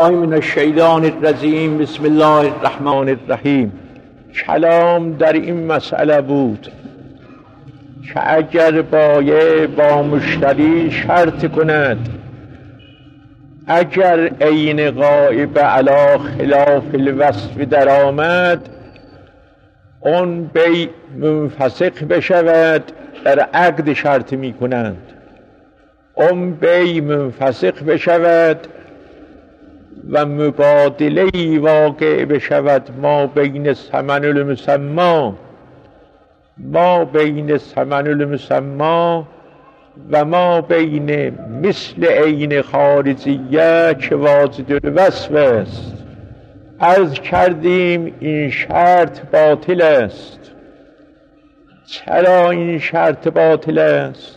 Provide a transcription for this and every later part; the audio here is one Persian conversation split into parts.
من الشیطان الرجیم. بسم الله الرحمن الرحیم. کلام در این مسئله بود که اگر بایع با مشتری شرط کند اگر عین غایب علی خلاف الوصف در آمد اون بیع منفسخ بشود، در عقد شرط می کنند اون بیع منفسخ بشود و مبادله‌ای واقع بشود ما بین ثمن المسمی و ما بین مثل عین خارجیه که واجد الوصف است. عرض کردیم این شرط باطل است. چرا این شرط باطل است؟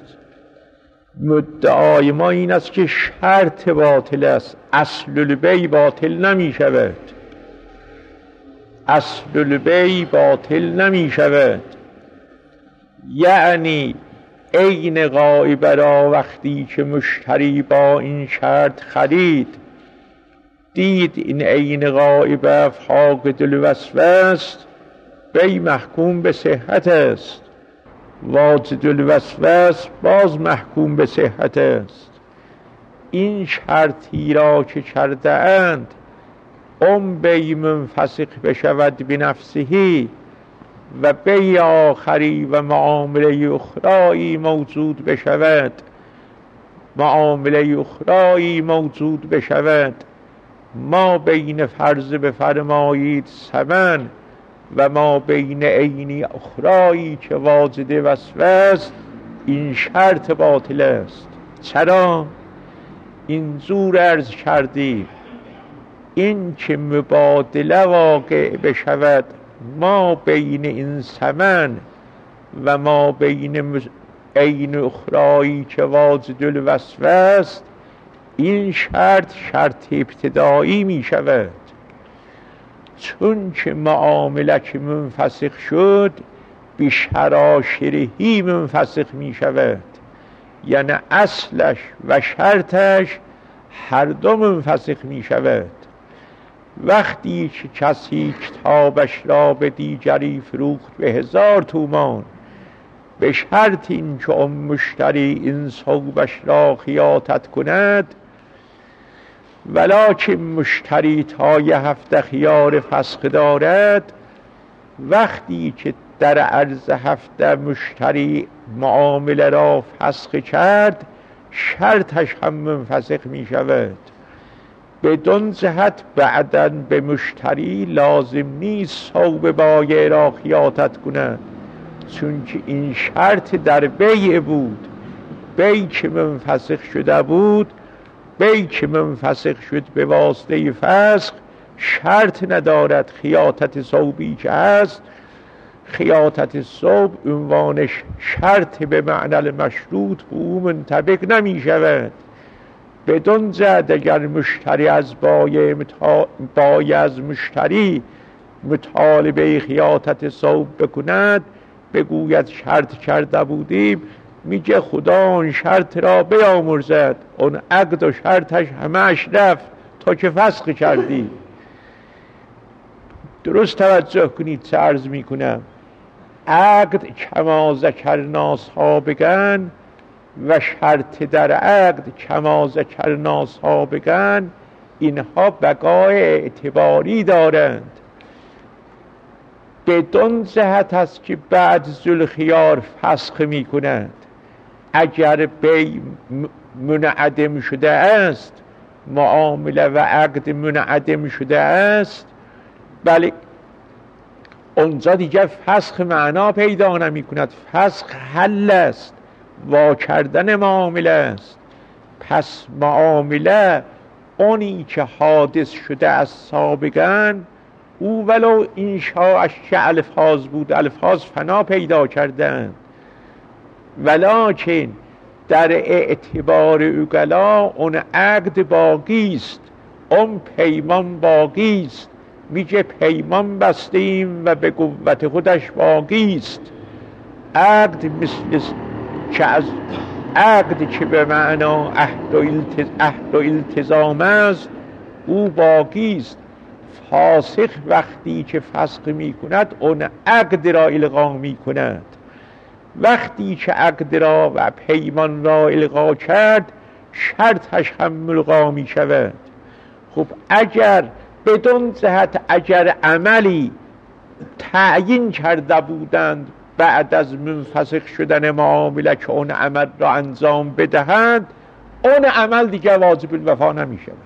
مدعای ما این است که شرط باطل است، اصل البیع باطل نمی شود. اصل البیع باطل نمی شود. یعنی عین غایبه را وقتی که مشتری با این شرط خرید، دید این عین غایبه فاقد الوصف است، بیع محکوم به صحت است. واجد الوصف است، باز محکوم به صحت است. این شرطی را که کرده اند بیع منفسخ بشود بنفسه و بیع آخری و معامله اخرایی موجود بشود، ما بین فرض بفرمایید ثمن و ما بین عینی اخرایی که واجد وصف است، این شرط باطل است. چرا؟ این زور عرض کردیم این که مبادله واقع بشود ما بین این ثمن و ما بین عین اخرایی که واجد الوصف است، این شرط ابتدایی می شود. چون که معامله که منفسخ شد بشراشرهی منفسخ می شود، یعنی اصلش و شرطش هر دو منفسخ می شود. وقتی که کسی کتابش را به دیگری فروخت به 1000 تومان به شرط این که اون مشتری این ثوبش را خیاطت کند، ولکن مشتری تا 1 هفته خیار فسخ دارد، وقتی که در عرض هفته مشتری معامله را فسخ کرد شرطش هم منفسخ می شود. بدون جهت بعداً به مشتری لازم نیست ثوب بایع را خیاطت کند، چون که این شرط در بیع بود. بیع که منفسخ شده بود، بیع که منفسخ شد به واسطه فسخ، شرط ندارد. خیاطت ثوبی که هست، خیاطت ثوب عنوانش شرط به معنی المشروط به او منطبق نمی شود. بدون جهت اگر مشتری از بایع از مشتری مطالبه خیاطت ثوب بکند، بگوید شرط کرده بودیم، میگه خدا اون شرط را بیامرزد، اون عقد و شرطش همش رفت تا که فسخ کردی. درست توجه کنید چه عرض میکنم. عقد کما ذکرنا سابقاً و شرط در عقد کما ذکرنا سابقاً، اینها بقای اعتباری دارند. بدون جهت است که بعد ذوالخیار فسخ می کنند. اگر بیع منعدم شده است، معامله و عقد منعدم شده است، بله اونجا دیگر فسخ معنا پیدا نمی کند. فسخ حل است، وا کردن معامله است. پس معامله اونی که حادث شده از سابقاً، او ولو انشاءش که الفاظ بود، الفاظ فنا پیدا کردند، ولکن در اعتبار عقلا اون عقد باقی است، اون پیمان باقی است. میگه پیمان بستیم و به قوت خودش باقی است. عقد مثل که از عقد که به معنا عهد و التزام است، او باقی است. فاسق وقتی که فسق می کند اون عقد را الغا می کند. وقتی که عقد را و پیمان را الغا کرد شرطش هم ملغا می شود. خب اگر بدون جهت اگر عملی تعیین کرده بودند بعد از منفسخ شدن معامله که اون عمل را انجام بدهند، اون عمل دیگه واجب الوفا نمی شود.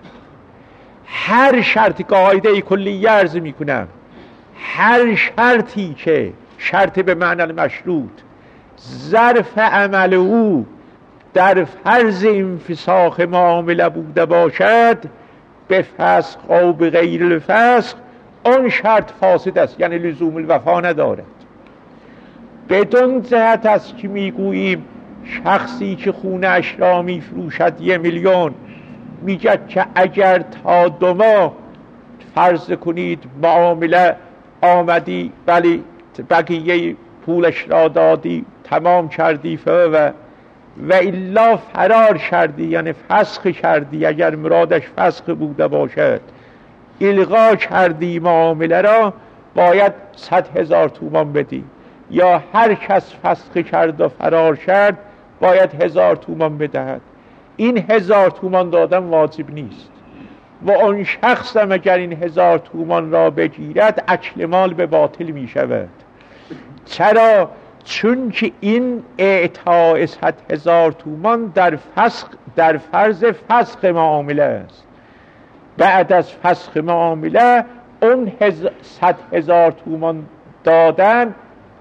هر شرط، قاعده کلی عرض می کنم، هر شرطی که شرط به معنی المشروط ظرف عمل او در فرض انفساخ معامله بوده باشد، به فسخ او به غیر الفسخ، اون شرط فاسد است، یعنی لزوم الوفا ندارد. بدون جهت است که میگوییم شخصی که خونه اش را میفروشد 1 میلیون، میگه که اگر تا 2 ماه فرض کنید معامله آمدی ولی بقیه پولش را دادی تمام کردی و الا فرار کردی، یعنی فسخ کردی، اگر مرادش فسخ بوده باشد الغا کردی معامله را، باید 100,000 تومان بدی. یا هر کس فسخ کرد و فرار کرد باید 1000 تومان بدهد. این 1000 تومان دادن واجب نیست و اون شخص هم اگر این 1000 تومان را بگیرد اکل مال به باطل می شود. چرا؟ چون که این اعطاء 100,000 تومان در فرض فسخ معامله است. بعد از فسخ معامله اون 100,000 تومان دادن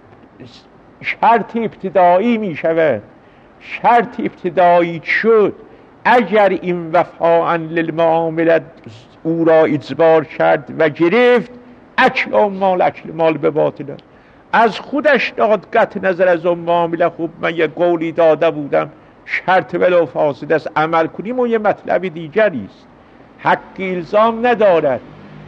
شرط ابتدایی می شود. شرط ابتدایی شد اگر این وفاء للمعامله او را اجبار کرد و گرفت، اکل مال به باطل است. از خودش داد قطع نظر از اون معامله. خوب من یه قولی داده بودم شرط ولو فاسد است عمل کنیم و یه مطلب دیگری است، حق الزام ندارد.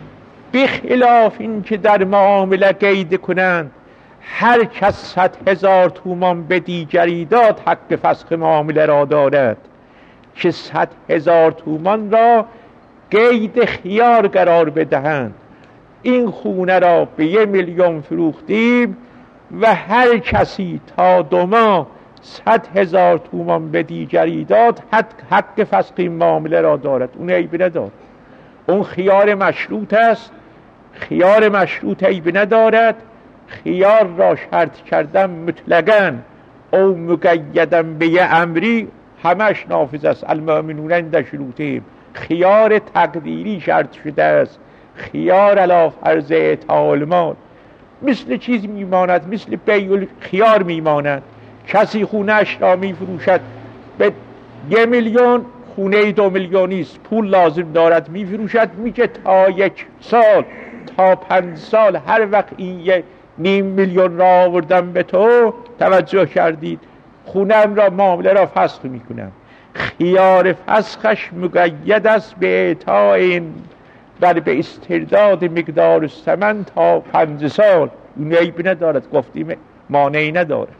بخلاف این که در معامله قید کنند هر کس 100,000 تومان به دیگری داد حق فسخ معامله را دارد، که 100,000 تومان را قید خیار قرار بدهند. این خونه را به 1 میلیون فروختیم و هر کسی تا 2 ماه 100,000 تومان به دیگری داد حق فسخ این معامله را دارد. اون عیب ندارد، اون خیار مشروط است. خیار مشروط عیب ندارد. خیار را شرط کردن مطلقاً او مقیداً به یه امری همش نافذ است. المؤمنون عند شروطهم. خیار تقدیری شرط شده است، خیار علی فرض اعطاء المال. مثل چیز میماند، مثل بیع خیار میماند. کسی خونه‌اش را میفروشد به 1 میلیون، خونه 2 میلیونی است، پول لازم دارد، میفروشد، میگه تا 1 سال تا 5 سال هر وقت این 1.5 میلیون را آوردم به تو، توجه کردید، خونم را معامله را فسخ میکنم. خیار فسخش مقید است به اعطاء این بل به استرداد مقدار ثمن تا 5 سال. این عیب ندارد، گفتیم مانعی ندارد.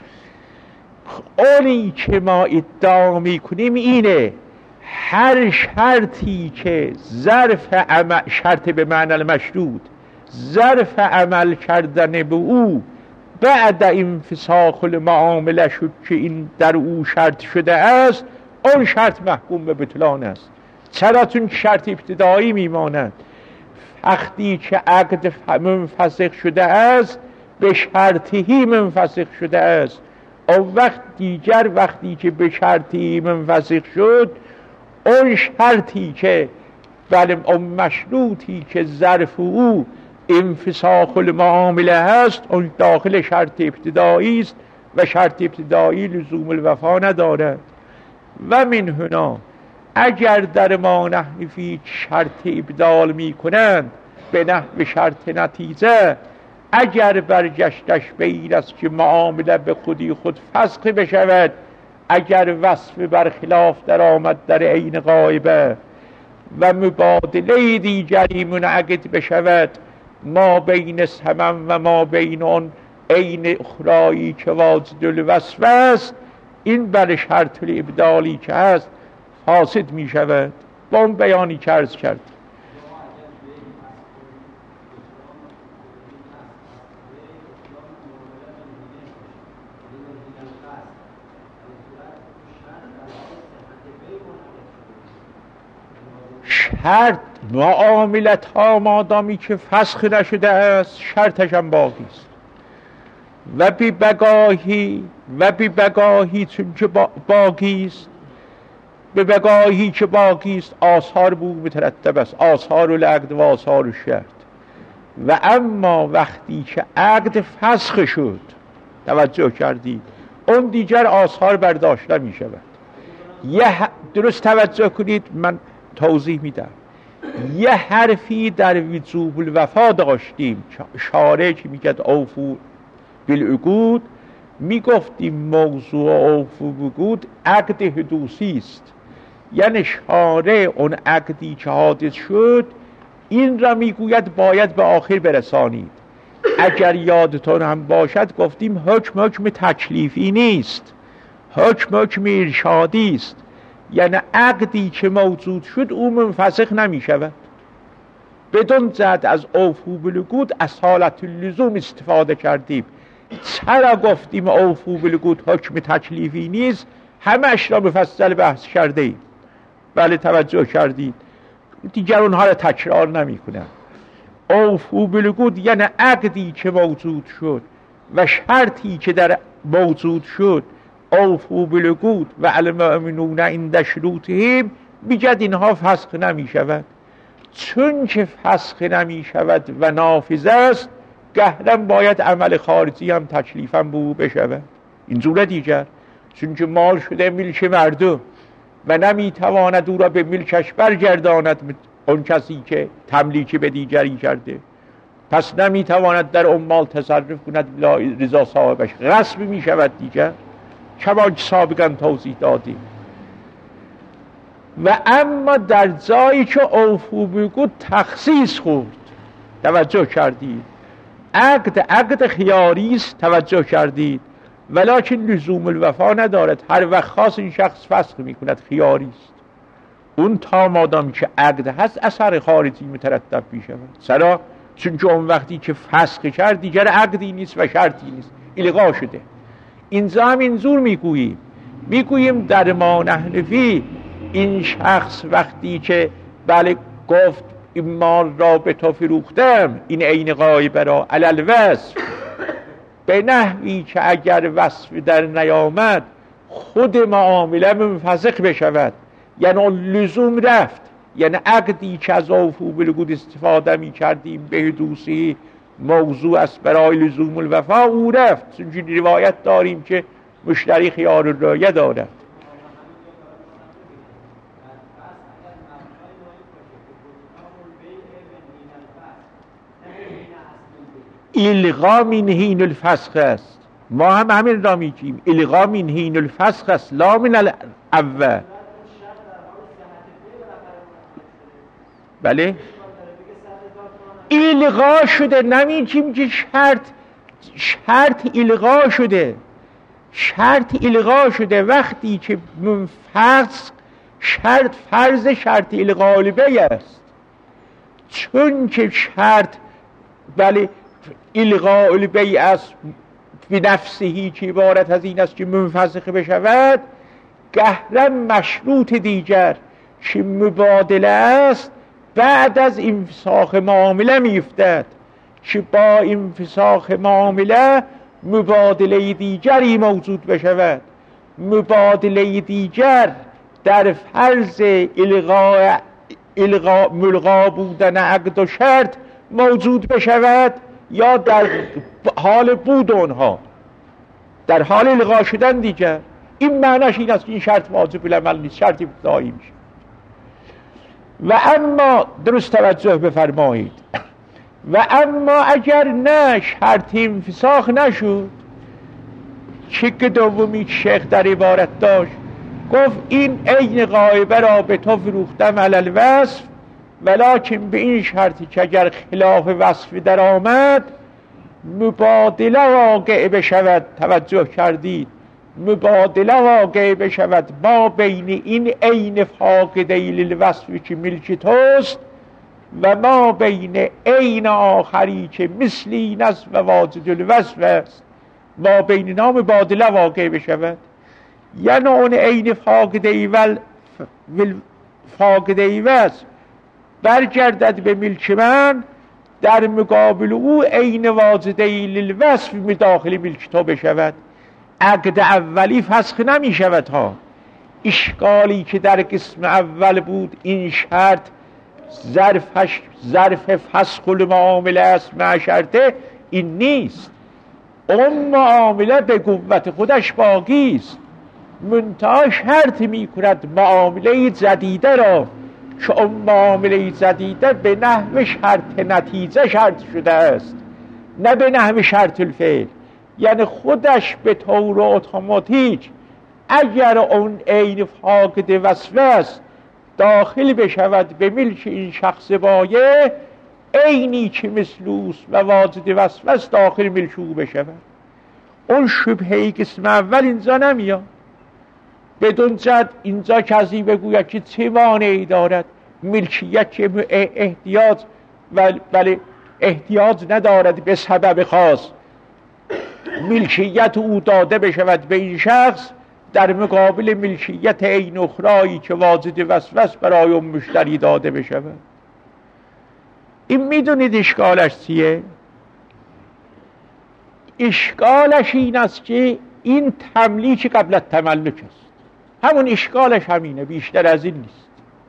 اونی که ما ادعا میکنیم اینه هر شرطی که ظرف عمل، شرط به معنی المشروط، ظرف عمل کردن به او بعد انفساخ المعامله شد که این در او شرط شده است، اون شرط محکوم به بطلان است. چرا؟ چون شرط ابتدایی میماند. وقتی که عقد منفسخ شده است به شرطی منفسخ شده است. اون وقت دیگر وقتی که به شرطی منفسخ شد، اون شرطی که بله اون مشروطی که ظرف او انفساخ المعامله هست اون داخل شرط ابتدایی است و شرط ابتدایی لزوم الوفا ندارد. و من هنا اگر در ما نحنفی شرط ابدال می کنند به نحو شرط نتیجه، اگر برگشتش به این است که معامله به خودی خود فسخ بشود، اگر وصف برخلاف در آمد در عین غایبه و مبادله دیگری منعقد بشود ما بین ثمن و ما بین اون عین اخرایی که واجد الوصف است، این بر شرط الابدالی که هست فاسد می شود. با اون بیانی که عرض کرد. شرط معاملت ها مادامی که فسخ نشده است شرطش هم باقی است. و بی بگاهی چون که باقی است، به بگاهی که باقی است آثار بو مترتب است، آثار العقد و آثار الشرط. و اما وقتی که عقد فسخ شد، توجه کردید، اون دیگر آثار برداشت نمی شود. درست توجه کنید، من توضیح میدم. یه حرفی در وجوب الوفا داشتیم، شارع که میگد اوفو بالعقود، میگفتیم موضوع اوفو بالعقود عقد حدوثی است. یعنی شارع اون عقدی که حادث شد این را میگوید باید به آخر برسانید. اگر یادتون هم باشد گفتیم حکم تکلیفی نیست، حکم ارشادی است. یعنی عقدی که موجود شد او منفسخ نمی شود. بدون زد از اوفو بالعقود از حالت اللزوم استفاده کردیم. چرا گفتیم اوفو بالعقود حکم تکلیفی نیست؟ همش را مفصل بحث کرده ایم. بله توجه کردید، دیگر اونها را تکرار نمی کنم. اوفو بالعقود یعنی عقدی که موجود شد و شرطی که در موجود شد. اوفو بالعقود و المؤمنون عند شروطهم، میگد اینها فسخ نمی شود. چون که فسخ نمی شود و نافذ است، گهرم باید عمل خارجی هم تکلیفم به او بشود. اینجور دیگر چون که مال شده ملک مردم و نمیتواند او را به ملکش برگرداند اون کسی که تملیک به دیگری کرده، پس نمیتواند در اون مال تصرف کند بلا رضا صاحبش، غصب می شود دیگر، کما که سابقا توضیح دادیم. و اما در جایی که اوفو بالعقود تخصیص خورد، توجه کردید، عقد خیاری است، توجه کردید، ولکن لزوم الوفا ندارد. هر وقت خاص این شخص فسخ می کند، خیاری است. اون تا مادام که عقد هست اثر خارجی مترتب می شود. چرا؟ چون که اون وقتی که فسخ کرد دیگر عقدی نیست و شرطی نیست، الغا شده. اینجا هم اینجور میگوییم در ما نحنفی این شخص وقتی که بله گفت این مال را به تو فروختم، این عین غایبه را علی الوصف، به نحوی که اگر وصف در نیامد خود معامله منفسخ بشود، یعنی لزوم رفت. یعنی عقدی که از اوفو بالعقود استفاده می کردیم به حدوثی موضوع است برای لزوم الوفا، او رفت. چون روایت داریم که مشتری خیار الرایه دارد. الغا من حین الفسخ است، ما هم همین را میگیم، الغا من حین الفسخ است لا من الاول. بله الغا شده، نمیگیم که شرط الغا شده، شرط الغا شده وقتی که فسخ فرض شرط الغا البیع است. چون که شرط بله الغاء البیع است به نفسهی که عبارت از این است که منفسخ بشود، گهرم مشروط دیگر که مبادله است بعد از انفساخ معامله میفتد، که با انفساخ معامله مبادله دیگری موجود بشود. مبادله دیگر در فرض ملغا بودن عقد و شرط موجود بشود، یا در حال بود اونها، در حال الغا شدن دیگر. این معنیش این است که این شرط واجب العمل نیست، شرطی ابتدایی میشه. و اما درست توجه بفرمایید، و اما اگر نه شرط انفساخ نشد، شک دومی شیخ در عبارت داشت، گفت این عین غایبه را به تو فروختم علی الوصف، ولکن به این شرطی که اگر خلاف وصف در آمد مبادله واقع بشود. توجه کردید، مبادله واقع بشود ما بین این عین فاقده للوصفی که ملک توست و ما بین عین آخری که مثل این است و واجد الوصف است، ما بین اینا مبادله واقع بشود. یعنی اون عین فاقده ول فاقده وصف برگردد به ملک من، در مقابل او عین واجده للوصف می داخل ملک تو بشود. عقد اولی فسخ نمی شود ها. اشکالی که در قسم اول بود این شرط ظرف فسخ المعامله است مع شرطه، این نیست. اون معامله به قوت خودش باقی است، منتها شرط می کند معامله جدیده را که اون معامله جدیده به نحو شرط نتیجه شرط شده است، نه به نحو شرط الفعل. یعنی خودش به طور اتوماتیک اگر اون عین فاقد وصف است داخل بشود به ملک این شخص بایع، عینی که مثل اوست و واجد وصف است داخل ملک او بشود. اون شبهه قسم اول اینجا نمیاد. بدون جد اینجا کسی بگوید که چه مانعی دارد ملکیت که احتیاج ندارد به سبب خاص ملکیت او داده بشود به این شخص در مقابل ملکیت عین اخرایی که واجد وصف است برای اون مشتری داده بشود. این میدونید اشکالش چیه؟ اشکالش این است که این تملیک قبل از تملک است. همون اشکالش همینه، بیشتر از این نیست.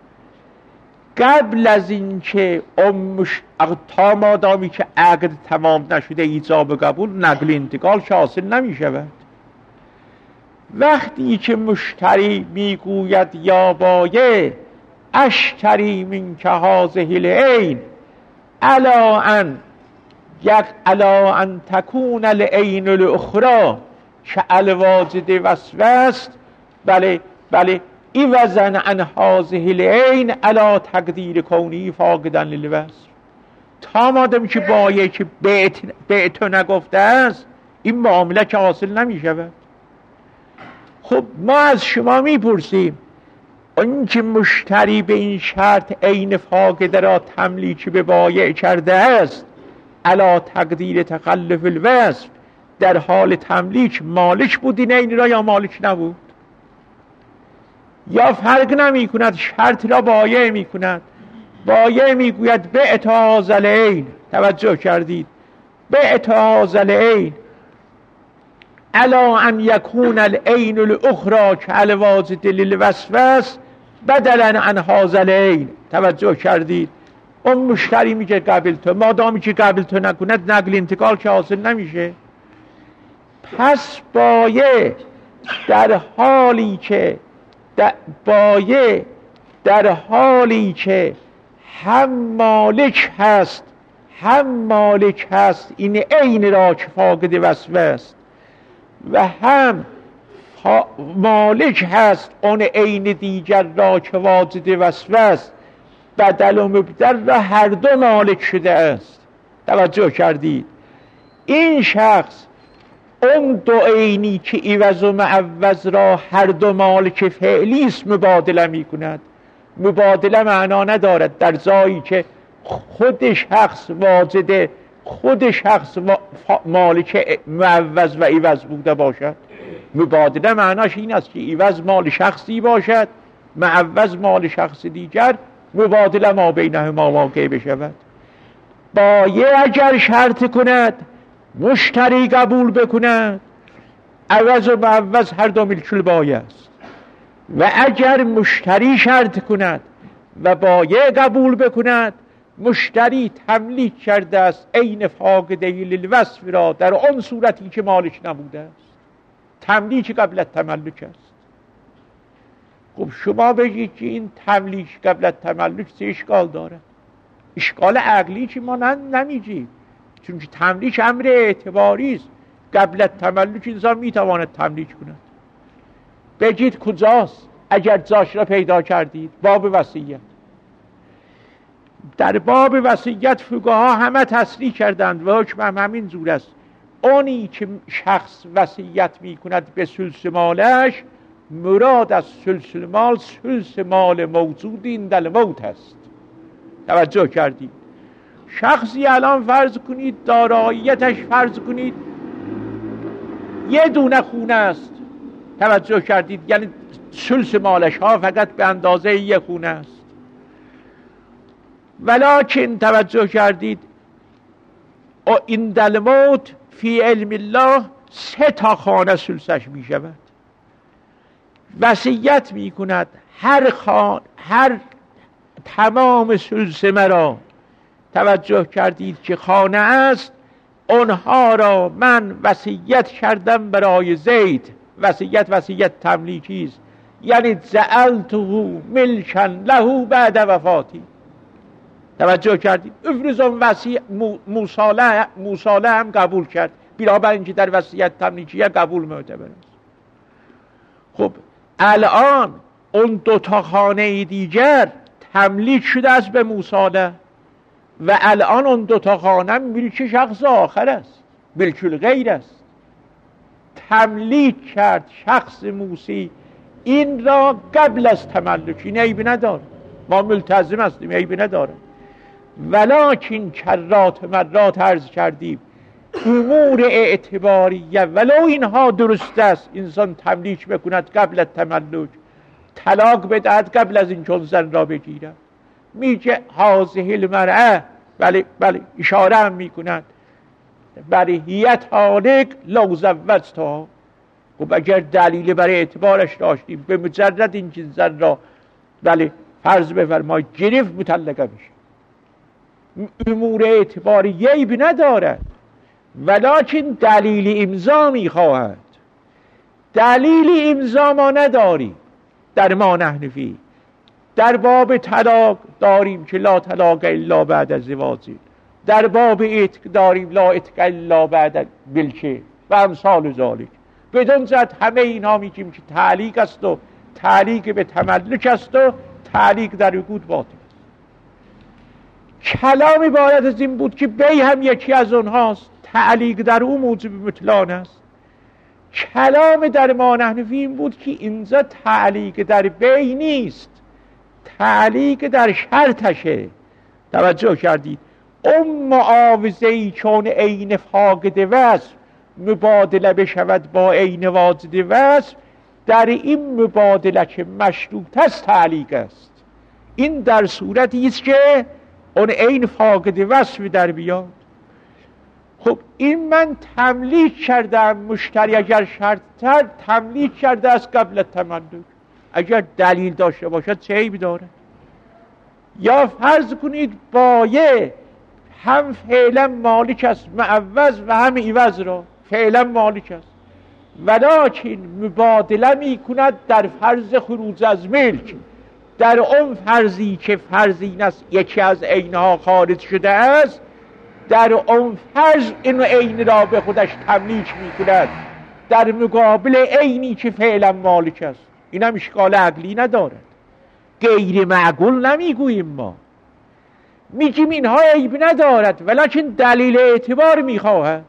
قبل از این که تا مادامی که عقد تمام نشده ایجاب و قبول نقل انتقال حاصل نمی شود. وقتی که مشتری میگوید یا بایع اشتری من که هذه العین علی ان تکون العین الاخرى که الواجد وصف است، بله ایوزن عن هذه العین علی تقدیر کونی فاقدن للوصف. تا مادم که بایع که بیعت نگفته است این معامله که حاصل نمی شود. خب ما از شما میپرسیم اون که مشتری به این شرط عین فاقده را تملیک به بایع کرده است علی تقدیر تخلف الوصف، در حال تملیک مالک بود این عین را یا مالک نبود؟ یا فرق نمی کند، شرط را بایع می کند. بایع می گوید بعت هذا العین، توجه کردید، بعت هذا العین علی ان یکون العین الاخرى که الواجد للوصف است بدلا عن هذا العین. توجه کردید، اون مشتری میگه قبل تو، مادامی که قبل تو نکند نقل انتقال که حاصل نمیشه. پس بایع در حالی که هم مالک هست این عین را که فاقد وصف است و هم مالک هست اون عین دیگر را که واجد وصف است، بدل و مبدل را هر دو مالک شده است. توجه کردید، این شخص اون دو عینی که عوض و معوض را هر دو مالک فعلی است مبادله می کند. مبادله معنا ندارد در جایی که خود شخص واجده، خود شخص مالک معوض و عوض بوده باشد. مبادله معناش این است که عوض مال شخصی باشد، معوض مال شخص دیگر، مبادله ما بینهما واقع بشود. بایع اگر شرط کند مشتری قبول بکند، عوض و معوض هر دو ملک البایع است. و اگر مشتری شرط کند و بایع قبول بکند، مشتری تملیک کرده است عین فاقده للوصف را در آن صورتی که مالک نبوده است. تملیک قبل از تملک است. خب شما بگید که این تملیک قبل از تملک چه اشکال داره؟ اشکال عقلی که ما نمیگیم، چون که تملیک امر اعتباری است. قبل از تملک انسان میتواند تملیک کند. بگید کجاست؟ اگر جاش را پیدا کردید، باب وصیت. در باب وصیت فقها همه تصریح کردند و حکم همین جور است. اونی که شخص وصیت می کند به ثلث مالش، مراد از ثلث مال ثلث مال موجود این در موت است. توجه کردید؟ شخصی الان فرض کنید داراییتش فرض کنید یه دونه خونه است. توجه کردید؟ یعنی ثلث مالش ها فقط به اندازه یه خونه است. ولکن توجه کردید این الموت فی علم الله 3 خانه سلسش می شود. وصیت می کند هر تمام سلس مرا، توجه کردید که خانه است، اونها را من وصیت کردم برای زید. وصیت تملیکی است، یعنی جعلته ملکا له بعد وفاتی. توجه کردید افرزون موساله هم قبول کرد، بنابر اینکه در وصیت تملیکیه قبول معتبر است. خب الان اون 2 خانه دیگر تملیک شده است به موساله و الان اون 2 خانه ملک شخص آخر است، ملک الغیر است. تملیک کرد شخص موسی این را قبل از تملک، این عیب نداره، ما ملتزم هستیم، عیب نداره. ولکن کرات مرات عرض کردیم امور اعتباریه ولو اینها درست است، انسان تملیک بکند قبل از تملک، طلاق بدهد قبل از این چون زن را بگیرد، میگه هذه المرأه، بله اشاره هم میکند برهیت حالک لو زوجتها. خب اگر دلیل برای اعتبارش داشتیم به مجرد این که زن را فرض بفرمایید گرفت مطلقه بشه، امور اعتباری عیب ندارد، ولکن دلیل امضا میخواهد. دلیل امضا ما نداریم در ما نحنفی. در باب طلاق داریم که لا طلاق الا بعد از زواج، در باب عتق داریم لا عتق الا بعد ملک و امثال ذالک. بدون زد همه اینا میگیم که تعلیق است و تعلیق به تملک است و تعلیق در عقود باطل است. کلام عبارت از این بود که بی هم یکی از اونهاست، تعلیق در او موجب بطلان است. کلام در ما نحنفی این بود که اینجا تعلیق در بی نیست، تعلیق در شرطشه. توجه کردید اون معاوضه‌ای چون عین فاقد وصف مبادله بشود با عین واجد وصف، در این مبادله که مشروط است تعلیق است. این در صورتی است که اون عین فاقد وصف در بیاد. خب این من تملیک کردم، مشتری اگر شرط تملیک کرده است قبل تملک، اگر دلیل داشته باشد چه عیبی داره؟ یا فرض کنید بایع هم فعلا مالک است معوض و هم عوض را فعلا مالک است، ولکن مبادله می کند در فرض خروج از ملک، در اون فرضی که فرضی است یکی از عینها خارج شده است، در اون فرض این عین را به خودش تملیک می کند در مقابل عینی که فعلا مالک است. این هم اشکال عقلی ندارد، غیر معقول نمیگوییم، ما میگیم اینها عیب ندارد ولکن دلیل اعتبار میخواهد.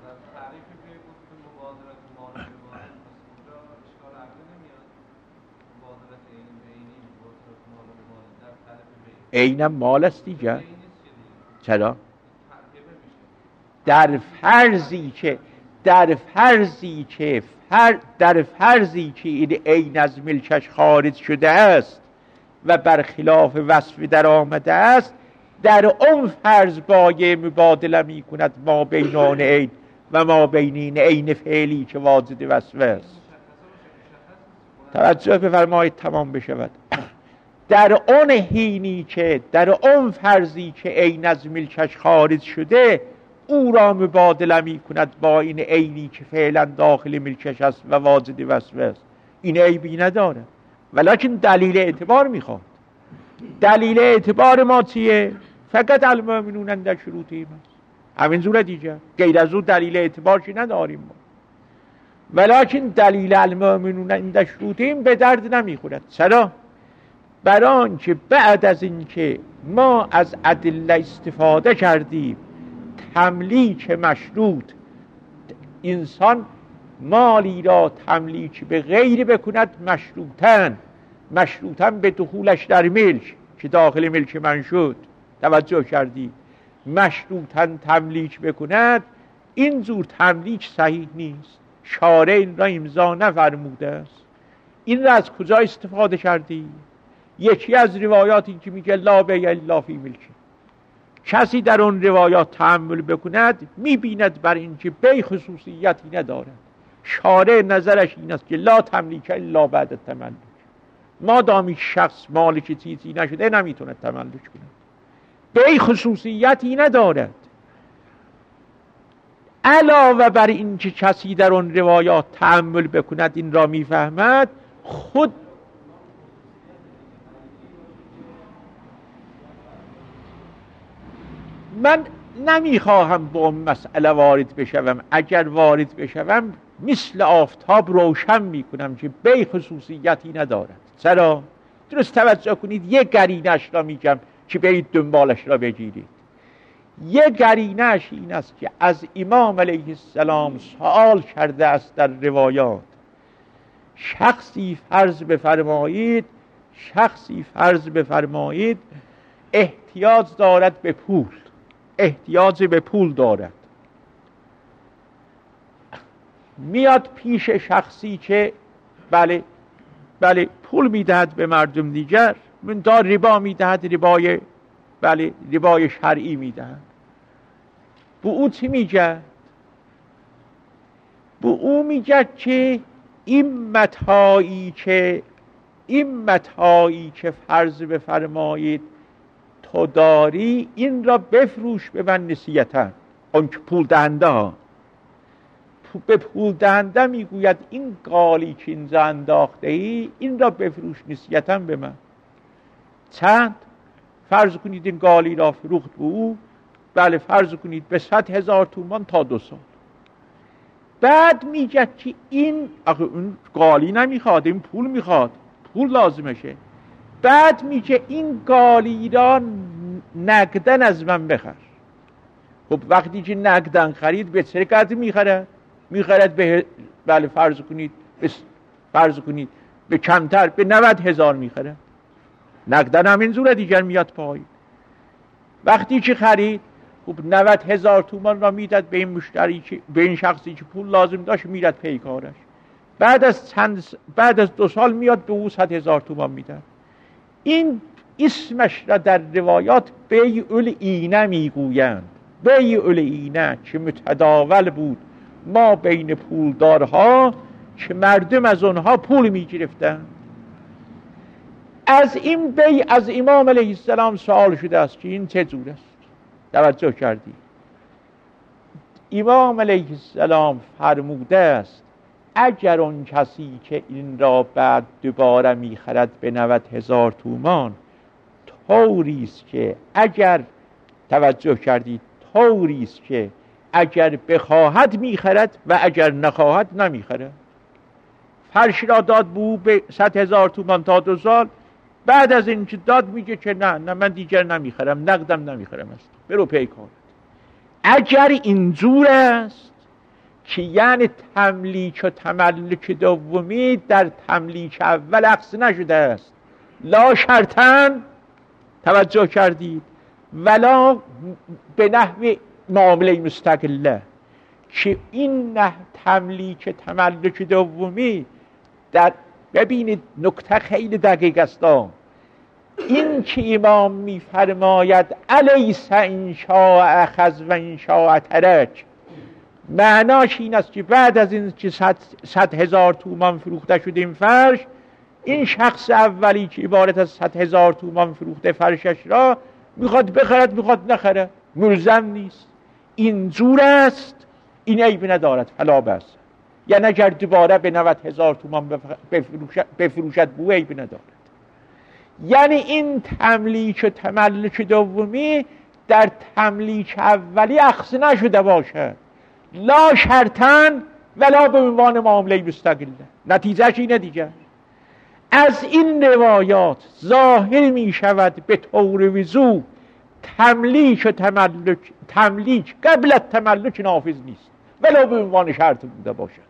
عینم مال است دیگر. چرا؟ در فرضی که این عین از ملکش خارج شده است و برخلاف وصف در آمده است، در اون فرض بایع مبادله می کند ما بین آن عین و ما بین این عین فعلی که واجد وصف است. توجه بفرمایید تمام بشود. در اون حینی که در اون فرضی که عین از ملکش خارج شده، او را مبادله می کند با این عینی که فعلا داخل ملکش است و واجد وصف است. این عیبی نداره ولکن دلیل اعتبار میخواد. دلیل اعتبار ما چیه؟ فقط المؤمنون عند شروطهم است، همین زور دیگه، غیر از اون دلیل اعتبار چی نداریم ما. ولکن دلیل المؤمنون عند شروطهم به درد نمیخورد. چرا؟ برای آنکه بعد از اینکه ما از ادله استفاده کردیم، تملیک مشروط، انسان مالی را تملیک به غیر بکند مشروطاً به دخولش در ملک که داخل ملک من شد. توجه کردی؟ مشروطاً تملیک بکند، این جور تملیک صحیح نیست، شارع این را امضا نفرموده است. این را از کجا استفاده کردی؟ یکی از روایاتی که میگه لا بیع الا فی ملک، کسی در اون روایات تأمل بکند میبیند بر اینکه بی خصوصیتی ندارد. شارع نظرش این است که لا تملیک الا بعد تملک، مادامی شخص مالک چیزی نشده نمیتونه تملک کنه، بی خصوصیتی ندارد. علاوه بر این که کسی در اون روایات تأمل بکند این را میفهمد. خود من نمیخواهم با اون مسئله وارد بشوم، اگر وارد بشوم مثل آفتاب روشن میکنم که بی خصوصیتی ندارد. چرا؟ درست توجه کنید، یک قرینه‌اش را میگم که برید دنبالش را بگیرید. یک قرینه‌اش این است که از امام علیه السلام سوال کرده است در روایات. شخصی فرض بفرمایید احتیاج دارد به پول، احتیاج به پول دارد، میاد پیش شخصی که بله پول میدهد به مردم دیگر، من دار ربا میدهد، ربای شرعی میدهد. به او چی میگه؟ به او میگه که این متاعی که فرض بفرمایید تو داری، این را بفروش به من نسیتا. اون که پول دهنده ها به پول دهنده میگوید این قالی که اینجا انداخته ای این را بفروش نسیتا به من. چند؟ فرض کنید این قالی را فروخت به او، فرض کنید به 100,000 تومان تا 2 سال. بعد میگه که این اون قالی نمیخواد، این پول میخواد، پول لازمشه. بعد میگه این قالی را نقدن از من بخر. خب وقتی که نقدن خرید به چه قدر میخرد به فرض کنید به کمتر، به 90,000 میخرد. نقدن همین زوره دیگر میاد پایین. وقتی که خرید، خب 90,000 تومان را میداد به این مشتری، به این شخصی که پول لازم داشت، میرد پیکارش. بعد از 2 سال میاد به او 100,000 تومان میداد. این اسمش را در روایات بیع العینه میگویند. بیع العینه که متداول بود ما بین پولدارها که مردم از آنها پول میگرفتند. از این بیع از امام علیه السلام سوال شده است که این چه جور است. توجه کردی؟ امام علیه السلام فرموده است اگر اون کسی که این را بعد دوباره میخرد به 90,000 تومان، طوریست که اگر توجه کردید طوریست که اگر بخواهد میخرد و اگر نخواهد نمیخرد. فرش را داد به به 100,000 تومان تا 2 سال. بعد از این که داد میگه که نه من دیگر نمیخرم، نقدم نمیخرم است، برو پیکارت. اگر اینجور است که یعنی تملیک و تملک دومی در تملیک اول عکس نشده است، لا شرطن، توجه کردید، ولا به نحو معامله مستقله، که این نه تملیک تملک دومی در، ببینید نکته خیلی دقیق است. این که امام میفرماید الیس ان شاء اخذ و ان شاء ترک، معناش این است که بعد از این که 100,000 تومان فروخته شد این فرش، این شخص اولی که عبارت از 100,000 تومان فروخته فرشش را میخواد بخرد، میخواد نخره، ملزم نیست. این جور است، این عیب ندارد، فلا بس. یعنی اگر دوباره به 90,000 تومان بفروشد بو عیب ندارد. یعنی این تملیک و تملک دومی در تملیک اولی اخذ نشده باشد، لا شرطن ولا به عنوان معامله مستقله. نتیجهش اینه دیگه. از این روایات ظاهر می شود به طور وضوح تملیک و تملیک قبل از تملک نافذ نیست، ولو به عنوان شرط بوده باشد.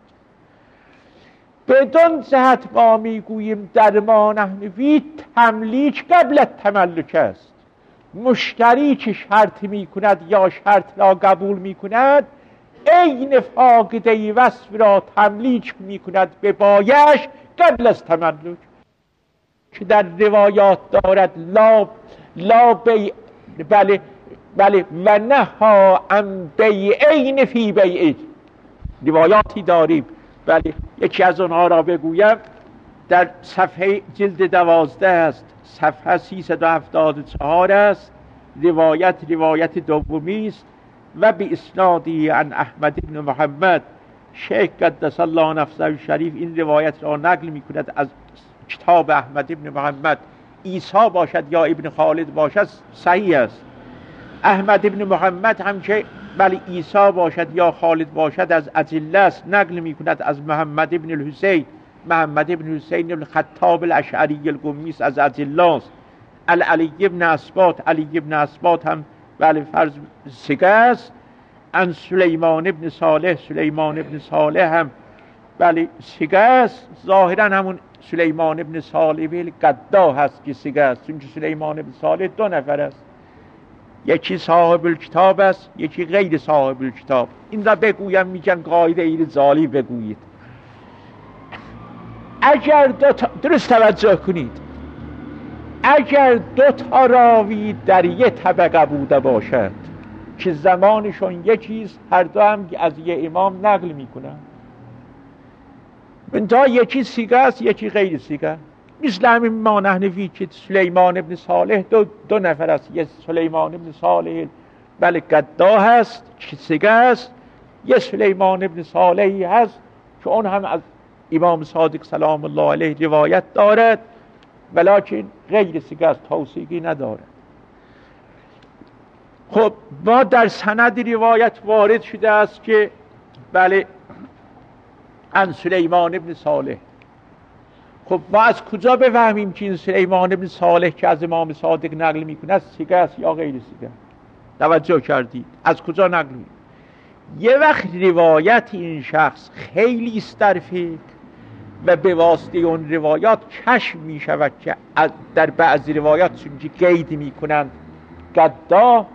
بدون جهت ما میگوییم در ما نحوی تملیک قبل از تملک است. مشتری که شرط میکند یا شرط را قبول میکند، عین فاقده وصف را تملیک میکند به بایش قبل از تملک، که در روایات دارد لا بله و نها عن بیعین فی بیعین. روایاتی داریم، بله یکی از اونها را بگویم، در صفحه جلد 12 است، صفحه 374 است. روایت دومی است و به اسنادی عن احمد بن محمد. شیخ قدس الله نفسه شریف این روایت را نقل می کند از کتاب احمد بن محمد. عیسی باشد یا ابن خالد باشد صحیح است. احمد بن محمد هم که بله عیسی باشد یا خالد باشد از ادله است، نقل می کند از محمد بن الحسین. محمد بن حسین بن خطاب الاشعری القمی از ادله است. علی بن اسباط، علی بن اسباط هم بله فرض سگه است. ان سلیمان بن صالح، سلیمان بن صالح هم بله سگه است. ظاهرا همون سلیمان بن صالح قدا هست که سگه است، چون سلیمان بن صالح دو نفر است، یکی صاحب الکتاب است، یکی غیر صاحب الکتاب. این را بگویم میگن قاعده این زالی بگویید. اگر درست توجه کنید، اگر دو تا راوی در یک طبقه بوده باشد که زمانشون یکیست، هر دو هم از یه امام نقل میکنن، منتها یکی سیگه است یکی غیر سیگه. مثل همین ما نحنفی که سلیمان ابن صالح دو نفر است، یه سلیمان ابن صالح بله قدا هست که سیگه است، یه سلیمان ابن صالحی هست که اون هم از امام صادق سلام الله علیه روایت دارد ولیکن غیر سیگه است، توثیقی ندارد. خب ما در سند روایت وارد شده است که بله ان سلیمان ابن صالح. خب ما از کجا بفهمیم که این سلیمان ابن صالح که از امام صادق نقل میکنه سیگه است یا غیر سیگه؟ توجه کردید از کجا نقل میکنه؟ یه وقت روایت این شخص خیلی است در فقه و به واسطه اون روایات کشف می شود که در بعضی روایات چونکه قید می کنند قدا،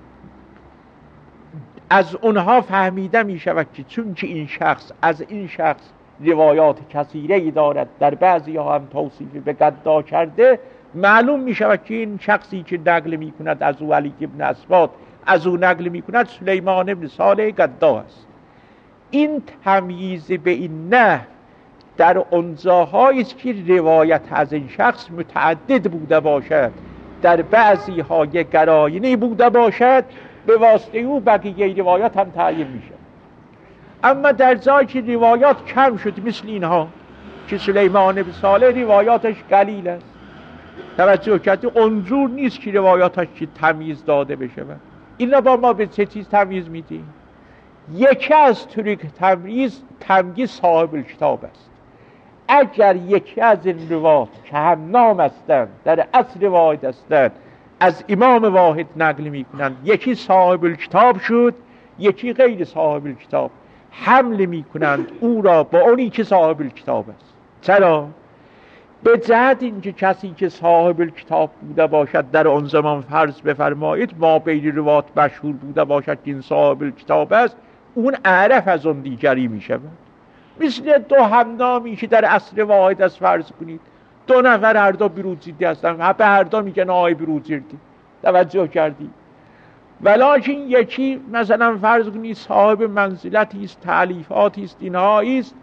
از اونها فهمیده می شود که چونکه این شخص از این شخص روایات کثیره دارد، در بعضی ها هم توصیف به قدا کرده، معلوم می شود که این شخصی که نقل می کند از او علی ابن اسباط، از او نقل می کند سلیمان ابن صالح قدا است. این تمییز به این نه در اونجاهایی است که روایت از این شخص متعدد بوده باشد، در بعضی ها یک قرائنی بوده باشد، به واسطه او بقیه روایات هم تعیین میشه. اما در جایی که روایات کم شد مثل اینها که سلیمان بن صالح روایاتش قلیل است، توجه کردی اونجور نیست که روایاتش که تمیز داده بشه. این را با ما به چه چیز تمیز میدیم؟ یکی از طریق تمییز صاحب الکتاب است. اگر یکی از این روایات که هم نام هستند در اصل روایت هستند از امام واحد نقل میکنند، یکی صاحب الکتاب شد یکی غیر صاحب الکتاب، حمل میکنند او را با اونی که صاحب الکتاب است. چرا؟ به جهت اینکه کسی که صاحب الکتاب بوده باشد در آن زمان فرض بفرمایید ما بین روایات مشهور بوده باشد که این صاحب الکتاب است، اون اعرف از اون دیگری میشه. مثل دو همنامی که در اصل واحد است فرض کنید، دو نفر هر دو بروجردی هستن، به هر دو میگن آقای بروجردی، توجه کردی؟ ولیکن یکی مثلا فرض کنید صاحب منزلتی است، تألیفاتی است، اینهایی است،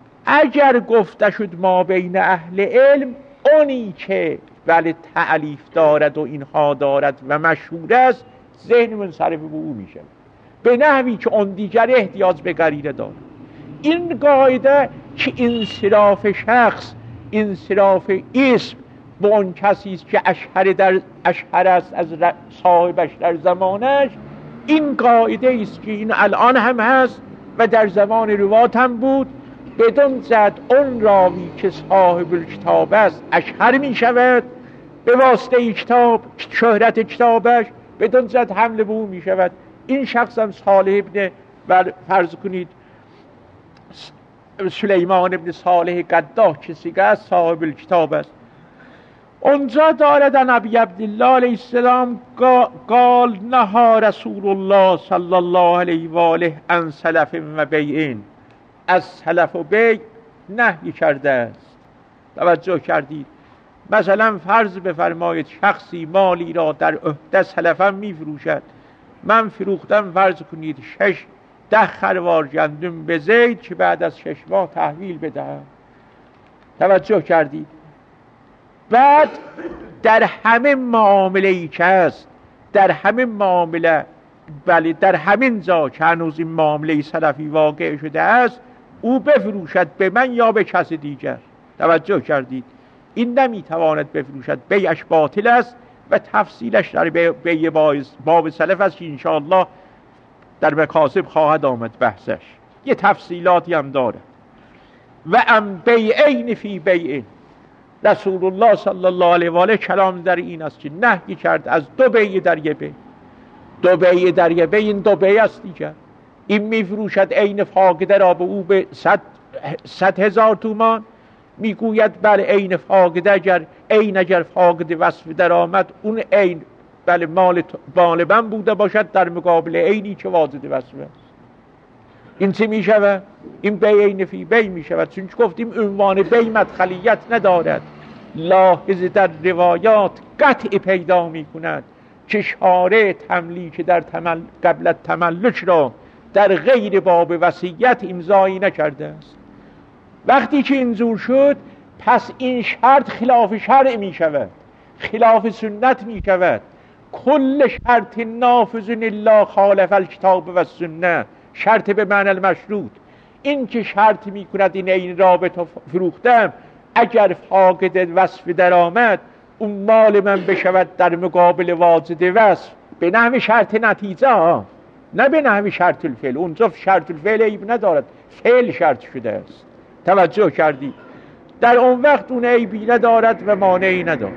اگر گفته شد ما بین اهل علم اونی که ولی تألیف دارد و اینها دارد و مشهور است ذهن منصرف به او میشه، به نحوی که اون دیگر احتیاج به قرینه دارد. این قاعده که انصراف شخص، انصراف اسم به اون کسی است که اشهر است از صاحبش در زمانش، این قاعده است که این الان هم هست و در زمان روات هم بود. بدون زد اون راوی که صاحب الکتاب است اشهر می شود به واسطه کتاب، شهرت کتابش، بدون زد حمل به او می شود. این شخص هم صالح ابن فرض کنید سلیمان ابن صالح قداه کسی که از صاحب الکتاب است. اونجا دارد ان ابی عبدالله علیه السلام قال نهى رسول الله صلی الله علیه و آله عن سلف و بیعین، از سلف و بیع نهی کرده است. توجه کردید؟ مثلا فرض بفرمایید شخصی مالی را در عهده سلفا میفروشد من فروختم فرض کنید 10 خروار گندم به زید که بعد از 6 ماه تحویل بدهم. توجه کردید؟ بعد در همه معامله ای که هست، در همه معامله، بله در همین جا که هنوز این معامله سلفی واقع شده است، او بفروشد به من یا به کس دیگر. توجه کردید؟ این نمیتواند بفروشد، بیعش باطل است و تفصیلش در بیع باب سلف است که انشاءالله در مکاسب خواهد آمد بحثش، یه تفصیلاتی هم داره. و ام بیعین فی بیعین، رسول الله صلی الله علیه و آله کلام در این است که نهی کرد از 2 بیع در یه بیع. 2 بیع در یه بیع، این 2 بیع است دیگر. این میفروشد عین فاقده را به او به 100,000 تومان، میگوید بله عین فاقده اگر فاقده وصف در آمد، اون عین بله مال من بوده باشد در مقابل عینی که واجد وصف است. این چی می شود؟ این بیعین فی بیع می شود، چون گفتیم عنوان بیع مدخلیت ندارد. لاحظ در روایات قطع پیدا می کند که شارع تملیک در قبل تملک را در غیر باب وصیت امضایی نکرده است. وقتی که اینجور شد، پس این شرط خلاف شرع می شود، خلاف سنت می شود. کل شرط نافذ الا خالف الکتاب و السنه، شرط به معنی المشروط. این که شرط می کند این رابطه فروختم، اگر فاقد وصف در آمد، اون مال من بشود در مقابل واجد وصف به نحو شرط نتیجه، نه به نحو شرط الفعل. اونجا شرط الفعل عیب ندارد، فعل شرط شده است. توجه کردی؟ در اون وقت اون عیبی ندارد و مانعی ندارد.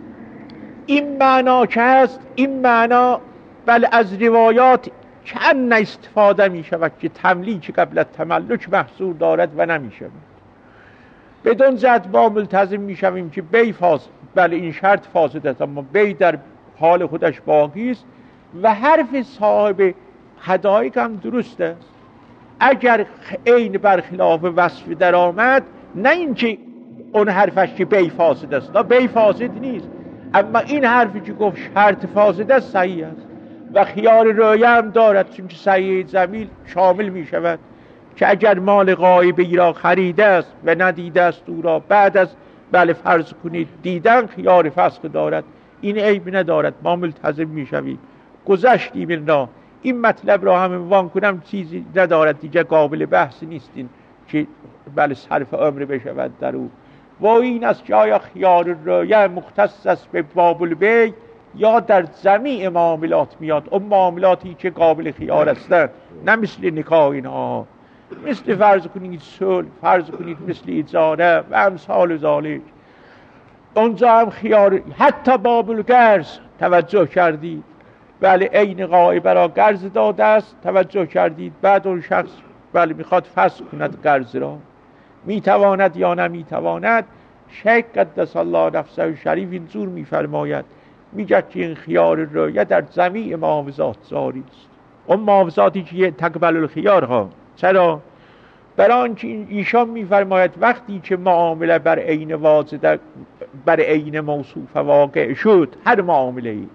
این معنا که هست، این معنا بل از روایات کن استفاده می شود که تملیک قبل تملک محصور دارد و نمی شود. بدون جهت با ملتزم می شویم که بی فاسد، بله این شرط فاسد است، اما بی در حال خودش باقی است و حرف صاحب حدایق هم درست است. اگر عین برخلاف وصف در آمد، نه اینکه اون حرفش که بی فاسد است، نه بی فاسد نیست، اما این حرفی که گفت شرط فاسد است صحیح است و خیار رایه هم دارد، چون که صحیح زمیل شامل می شود که اگر مال غایبی را خریده است و ندیده است او را، بعد از بله فرض کنید دیدن، خیار فسخ دارد. این عیب ندارد، ما ملتزم می شویم. گذشتیم این را، این مطلب را هم عنوان کنم چیزی ندارد دیگه، قابل بحث نیستین که بله صرف عمر بشود در او. و این است که آیا خیار رایه مختص است به باب البیع یا در جمیع معاملات میاد؟ اون معاملاتی که قابل خیار هستند، نه مثل نکاح اینها، مثل فرض کنید صلح، فرض کنید مثل اجاره و امثال ذالک، اونجا هم خیار. حتی باب القرض، توجه کردید؟ بله عین غایبه را قرض داده است، توجه کردید؟ بعد اون شخص بله میخواد فسخ کند قرض را، میتواند یا نمیتواند؟ شیخ قدس الله نفسه شریف اینجور میفرماید، میگه که این خیار رایه در جمیع معاوضات جاری است. اون معاوضاتی که تقبل الخیار ها. چرا؟ برای آنکه ایشان میفرماید وقتی که معامله بر عین واجد، بر عین موصوف واقع شد، هر معامله ای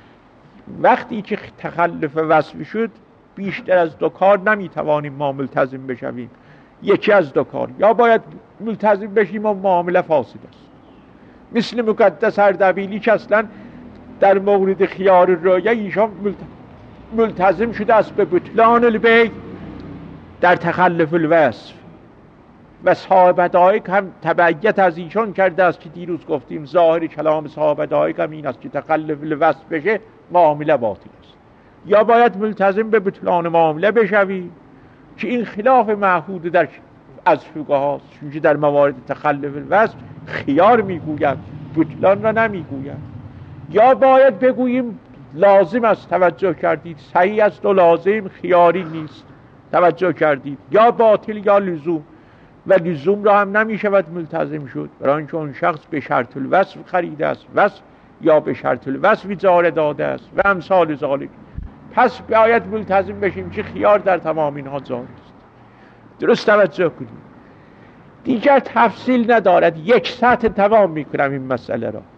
وقتی که تخلف وصف شد، بیشتر از 2 کار نمیتوانیم ما ملتزم بشویم. یکی از 2 کار، یا باید ملتزم بشیم و معامله فاسد است، مثل مقدس اردبیلی که اصلا در مورد خیار رایه ایشان ملتزم شده است به بطلان البیع در تخلف الوصف، و صاحب حدایق هم تبعیت از ایشان کرده است که دیروز گفتیم ظاهر کلام صاحب حدایق هم این است که تخلف الوصف بشه معامله باطل است. یا باید ملتزم به بطلان معامله بشوی که این خلاف معهود در از فقها است، چون در موارد تخلف الوصف خیار میگوید، بطلان را نمیگوید. یا باید بگوییم لازم است، توجه کردید؟ صحیح است و لازم، خیاری نیست، توجه کردید؟ یا باطل یا لزوم، و لزوم را هم نمیشود ملتزم شد، برای اینکه اون شخص به شرط الوصف خریده است، وصف یا به شرط الوصف اجاره داده است و امثال ذالک. پس باید ملتزم بشیم که خیار در تمام اینها جاری است. درست توجه کنید، دیگر تفصیل ندارد، یک سطح تمام میکنم این مسئله را.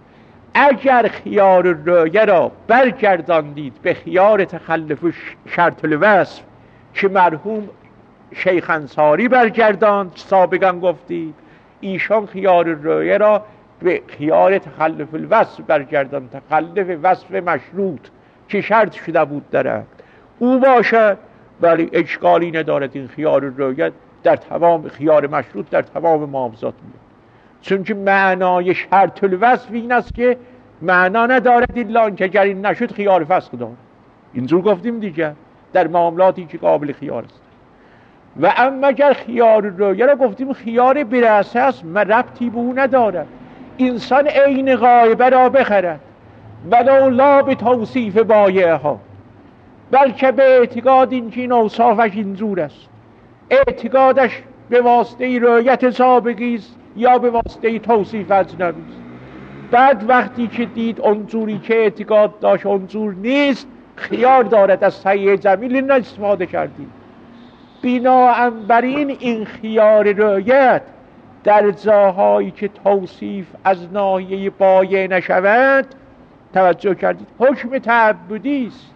اگر خیار رؤیه را برگرداندید به خیار تخلف و شرط الوصف که مرحوم شیخ انصاری برگرداند، سابقا گفتید ایشان خیار رؤیه را به خیار تخلف الوصف برگرداند، تخلف وصف مشروط که شرط شده بود در او باشد، ولی اشکالی ندارد. این خیار رؤیه در تمام خیار مشروط در تمام معاملات میاد، چون که معنای شرط الوصف این است که معنا ندارد الا که اگر این نشد خیار فسخ دارد. اینجور گفتیم دیگه در معاملاتی که قابل خیار است. و اما اگر خیار رؤیه را گفتیم خیار برسه است، ربطی به او ندارد. انسان عین غایبه را بخرد ولو لا به توصیف بایعه ها، بلکه به اعتقاد این که این اوصافش اینجور است، اعتقادش به واسطه رؤیت سابقی است یا به واسطه توصیف اجنبی است. بعد وقتی که دید اونجوری که اعتقاد داشت اونجور نیست، خیار دارد از صحیح جمیل استفاده کردیم. بنابراین این خیار رؤیت در جاهایی که توصیف از ناحیه بایع نشود، توجه کردید، حکم تعبدی است.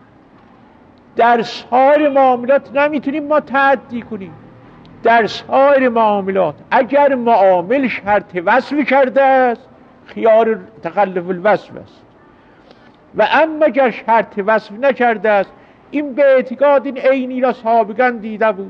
در سایر معاملات نمیتونیم ما تعدی کنیم. در سایر معاملات اگر معامل شرط وصف کرده است، خیار تخلف الوصف است، و اما اگر شرط وصف نکرده است، این به اعتقاد این عینی را سابقا دیده بود،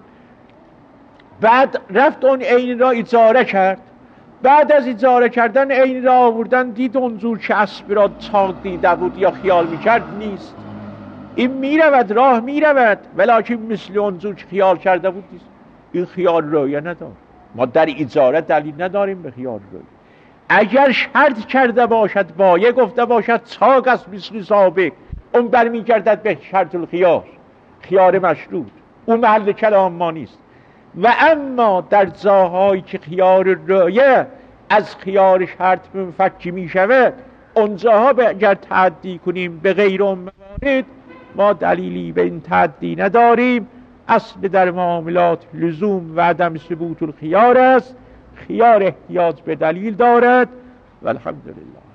بعد رفت اون عین را اجاره کرد، بعد از اجاره کردن عین را آوردن دید اونجور که اسب را چاق دیده بود یا خیال میکرد نیست. این میرود، راه میرود، ولیکن مثل اونجور که خیال کرده بود نیست. این خیال رؤیه نداره. ما در اجاره دلیل نداریم به خیال رؤیه. اگر شرط کرده باشد، بایع گفته باشد چاق است مثل سابق، اون برمیگردد به شرط الخیار، خیار مشروط، اون محل کلام ما نیست. و اما در جاهایی که خیار رؤیه از خیار شرط منفک می شود، اونجاها اگر تعدی کنیم به غیر اون موارد، ما دلیلی به این تعدی نداریم. اصل در معاملات لزوم و عدم ثبوت الخیار است. خیار احتیاج به دلیل دارد و الحمدلله.